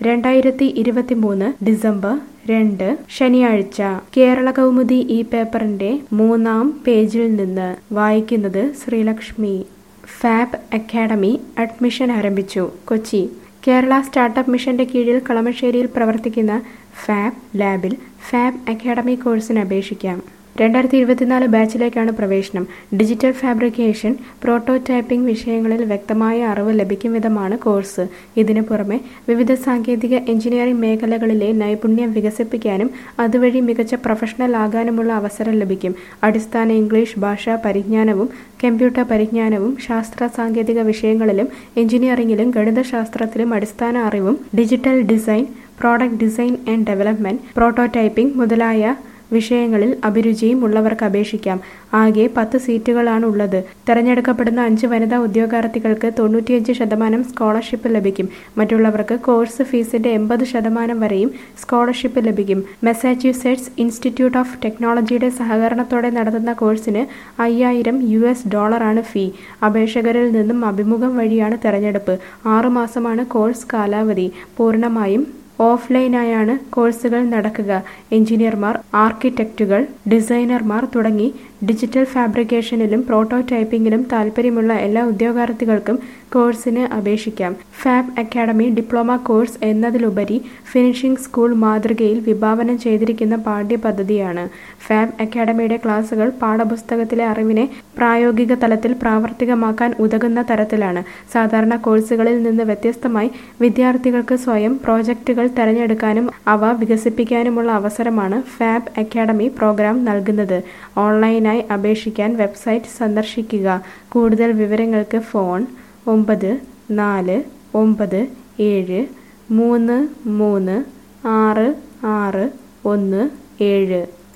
2023 December 2 ശനിയാഴ്ച കേരള കൗമുദി ഈ പേപ്പറിന്റെ 3-ാം പേജിൽ നിന്ന് വായിക്കുന്നത് ശ്രീലക്ഷ്മി. ഫാബ് അക്കാഡമി അഡ്മിഷൻ ആരംഭിച്ചു. കൊച്ചി. കേരള സ്റ്റാർട്ടപ്പ് മിഷന്റെ കീഴിൽ കളമശ്ശേരിയിൽ പ്രവർത്തിക്കുന്ന ഫാബ് ലാബിൽ ഫാബ് അക്കാഡമി കോഴ്സിന് അപേക്ഷിക്കാം. 2024 ബാച്ചിലേക്കാണ് പ്രവേശനം. ഡിജിറ്റൽ ഫാബ്രിക്കേഷൻ, പ്രോട്ടോടൈപ്പിംഗ് വിഷയങ്ങളിൽ വ്യക്തമായ അറിവ് ലഭിക്കും വിധമാണ് കോഴ്സ്. ഇതിനു പുറമെ വിവിധ സാങ്കേതിക എഞ്ചിനീയറിംഗ് മേഖലകളിലെ നൈപുണ്യം വികസിപ്പിക്കാനും അതുവഴി മികച്ച പ്രൊഫഷണൽ ആകാനുമുള്ള അവസരം ലഭിക്കും. അടിസ്ഥാന ഇംഗ്ലീഷ് ഭാഷാ പരിജ്ഞാനവും കമ്പ്യൂട്ടർ പരിജ്ഞാനവും ശാസ്ത്ര സാങ്കേതിക വിഷയങ്ങളിലും എഞ്ചിനീയറിംഗിലും ഗണിതശാസ്ത്രത്തിലും അടിസ്ഥാന അറിവും digital design, product design and development, prototyping മുതലായ വിഷയങ്ങളിൽ അഭിരുചിയും ഉള്ളവർക്ക് അപേക്ഷിക്കാം. ആകെ 10 സീറ്റുകളാണ് ഉള്ളത്. തെരഞ്ഞെടുക്കപ്പെടുന്ന 5 വനിതാ ഉദ്യോഗാർത്ഥികൾക്ക് 95% സ്കോളർഷിപ്പ് ലഭിക്കും. മറ്റുള്ളവർക്ക് കോഴ്സ് ഫീസിന്റെ 80% വരെയും സ്കോളർഷിപ്പ് ലഭിക്കും. മസാച്യുസെറ്റ്സ് ഇൻസ്റ്റിറ്റ്യൂട്ട് ഓഫ് ടെക്നോളജിയുടെ സഹകരണത്തോടെ നടത്തുന്ന കോഴ്സിന് $5000 ഫീ. അപേക്ഷകരിൽ നിന്നും അഭിമുഖം വഴിയാണ് തെരഞ്ഞെടുപ്പ്. 6 മാസമാണ് കോഴ്സ് കാലാവധി. പൂർണ്ണമായും ഓഫ്ലൈനായാണ് കോഴ്സുകൾ നടക്കുക. എഞ്ചിനീയർമാർ, ആർക്കിടെക്റ്റുകൾ, ഡിസൈനർമാർ തുടങ്ങി ഡിജിറ്റൽ ഫാബ്രിക്കേഷനിലും പ്രോട്ടോടൈപ്പിംഗിലും താൽപ്പര്യമുള്ള എല്ലാ ഉദ്യോഗാർത്ഥികൾക്കും കോഴ്സിന് അപേക്ഷിക്കാം. ഫാബ് അക്കാഡമി ഡിപ്ലോമ കോഴ്സ് എന്നതിലുപരി ഫിനിഷിംഗ് സ്കൂൾ മാതൃകയിൽ വിഭാവനം ചെയ്തിരിക്കുന്ന പാഠ്യപദ്ധതിയാണ്. ഫാബ് അക്കാഡമിയുടെ ക്ലാസുകൾ പാഠപുസ്തകത്തിലെ അറിവിനെ പ്രായോഗിക തലത്തിൽ പ്രാവർത്തികമാക്കാൻ ഉതകുന്ന തരത്തിലാണ്. സാധാരണ കോഴ്സുകളിൽ നിന്ന് വ്യത്യസ്തമായി വിദ്യാർത്ഥികൾക്ക് സ്വയം പ്രോജക്റ്റുകൾ തിരഞ്ഞെടുക്കാനും അവ വികസിപ്പിക്കാനുമുള്ള അവസരമാണ് ഫാബ് അക്കാഡമി പ്രോഗ്രാം നൽകുന്നത്. ഓൺലൈനായി അപേക്ഷിക്കാൻ വെബ്സൈറ്റ് സന്ദർശിക്കുക. കൂടുതൽ വിവരങ്ങൾക്ക് ഫോൺ 9497336617.